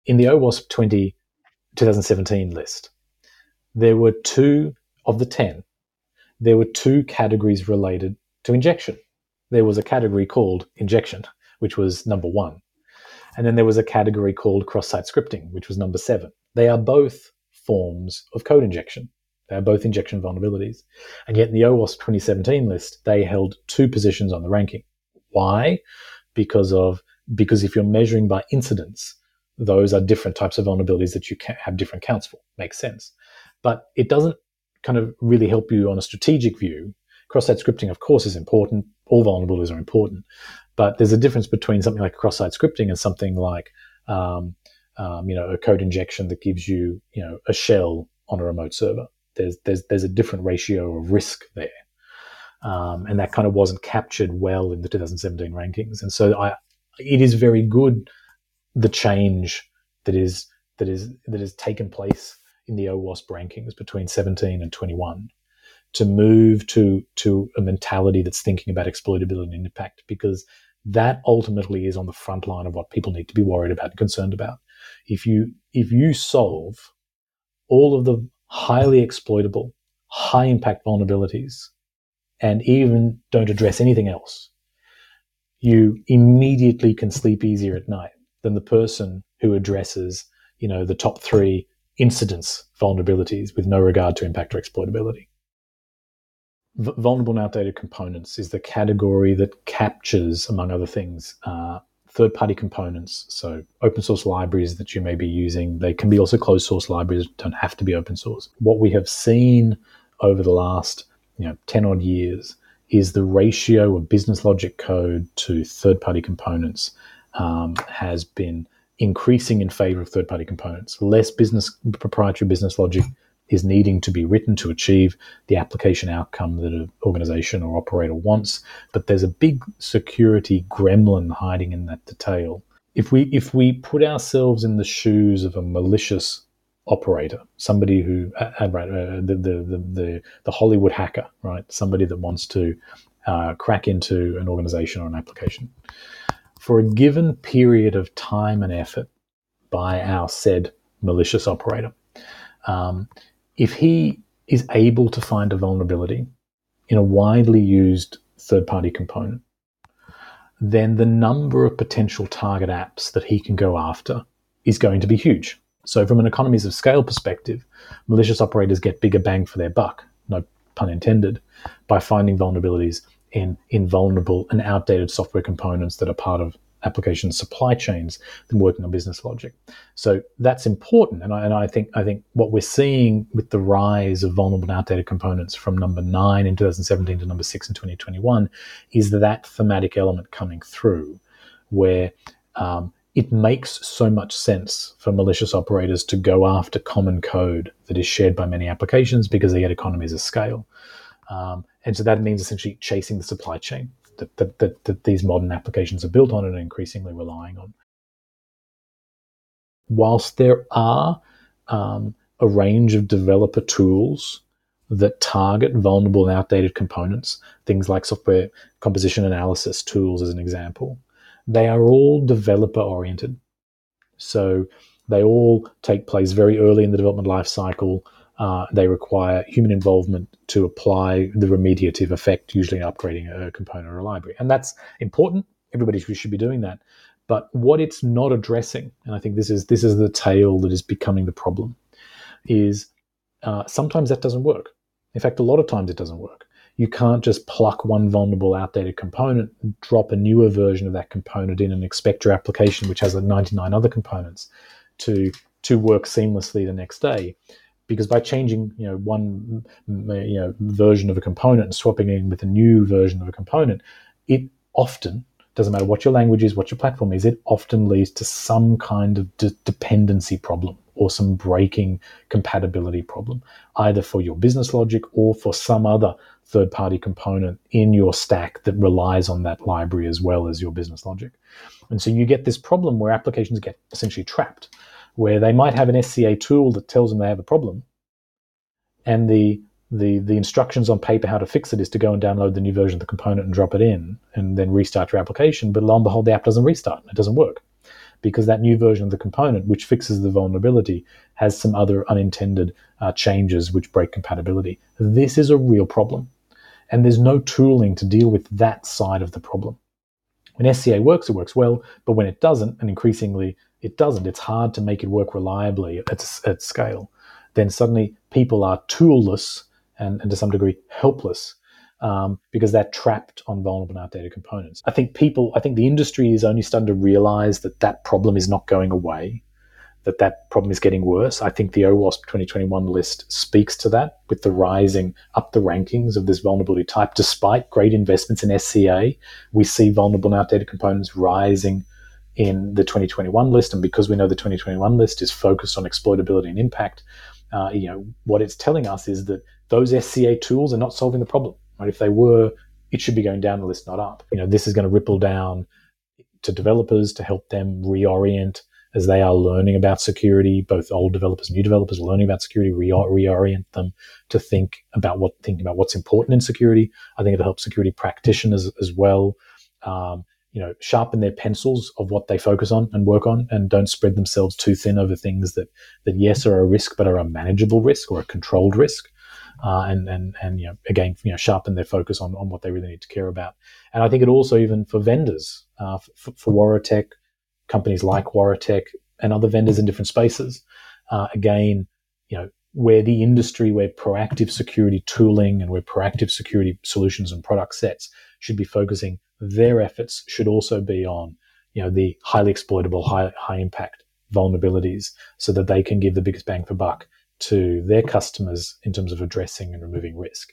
in the OWASP 2017 list, there were 2 of the 10. There were 2 categories related to injection. There was a category called injection, which was number 1. And then there was a category called cross-site scripting, which was number 7. They are both forms of code injection. They are both injection vulnerabilities. And yet in the OWASP 2017 list, they held 2 positions on the ranking. Why? Because if you're measuring by incidents, those are different types of vulnerabilities that you can have different counts for. Makes sense. But it doesn't kind of really help you on a strategic view. Cross-site scripting, of course, is important. All vulnerabilities are important. But there's a difference between something like cross-site scripting and something like a code injection that gives you, a shell on a remote server. There's a different ratio of risk there. And that kind of wasn't captured well in the 2017 rankings. And so it is very good, the change that is taken place in the OWASP rankings between 17 and 21 to move to a mentality that's thinking about exploitability and impact, because that ultimately is on the front line of what people need to be worried about and concerned about. If you solve all of the highly exploitable, high impact vulnerabilities and even don't address anything else, you immediately can sleep easier at night than the person who addresses, the top 3 incidence vulnerabilities with no regard to impact or exploitability. Vulnerable and outdated components is the category that captures, among other things, third-party components. So open source libraries that you may be using. They can be also closed source libraries, don't have to be open source. What we have seen over the last 10 odd years is the ratio of business logic code to third-party components has been increasing in favor of third-party components. Less proprietary business logic is needing to be written to achieve the application outcome that an organization or operator wants, but there's a big security gremlin hiding in that detail. If we put ourselves in the shoes of a malicious operator, somebody who, the Hollywood hacker, right? Somebody that wants to crack into an organization or an application, for a given period of time and effort by our said malicious operator, if he is able to find a vulnerability in a widely used third-party component, then the number of potential target apps that he can go after is going to be huge. So from an economies of scale perspective, malicious operators get bigger bang for their buck, no pun intended, by finding vulnerabilities in vulnerable and outdated software components that are part of application supply chains than working on business logic. So that's important. And I think what we're seeing with the rise of vulnerable and outdated components from number 9 in 2017 to number 6 in 2021 is that thematic element coming through, where it makes so much sense for malicious operators to go after common code that is shared by many applications because they get economies of scale. And so that means essentially chasing the supply chain that these modern applications are built on and are increasingly relying on. Whilst there are a range of developer tools that target vulnerable and outdated components, things like software composition analysis tools as an example, they are all developer-oriented. So they all take place very early in the development life cycle. They require human involvement to apply the remediative effect, usually upgrading a component or a library. And that's important. Everybody should be doing that. But what it's not addressing, and I think this is the tail that is becoming the problem, is sometimes that doesn't work. In fact, a lot of times it doesn't work. You can't just pluck one vulnerable, outdated component, drop a newer version of that component in and expect your application, which has 99 other components, to work seamlessly the next day. Because by changing, one version of a component and swapping it in with a new version of a component, it often, doesn't matter what your language is, what your platform is, it often leads to some kind of dependency problem or some breaking compatibility problem, either for your business logic or for some other third-party component in your stack that relies on that library as well as your business logic. And so you get this problem where applications get essentially trapped, where they might have an SCA tool that tells them they have a problem, and the instructions on paper how to fix it is to go and download the new version of the component and drop it in and then restart your application. But lo and behold, the app doesn't restart. It doesn't work because that new version of the component, which fixes the vulnerability, has some other unintended changes which break compatibility. This is a real problem. And there's no tooling to deal with that side of the problem. When SCA works, it works well, but when it doesn't, and increasingly it doesn't, it's hard to make it work reliably at scale. Then suddenly people are toolless and to some degree helpless because they're trapped on vulnerable and outdated components. I think the industry is only starting to realize that problem is not going away, that problem is getting worse. I think the OWASP 2021 list speaks to that, with the rising up the rankings of this vulnerability type. Despite great investments in SCA, we see vulnerable and outdated components rising in the 2021 list. And because we know the 2021 list is focused on exploitability and impact, what it's telling us is that those SCA tools are not solving the problem. Right? If they were, it should be going down the list, not up. This is going to ripple down to developers to help them reorient as they are learning about security. Both old developers, new developers learning about security, reorient them to think about what's important in security. I think it'll help security practitioners as well, sharpen their pencils of what they focus on and work on, and don't spread themselves too thin over things that yes are a risk but are a manageable risk or a controlled risk. Sharpen their focus on what they really need to care about. And I think it also, even for vendors, for Waratech, companies like Waratech and other vendors in different spaces, where the industry, where proactive security tooling and where proactive security solutions and product sets should be focusing, their efforts should also be on, the highly exploitable, high impact vulnerabilities, so that they can give the biggest bang for buck to their customers in terms of addressing and removing risk.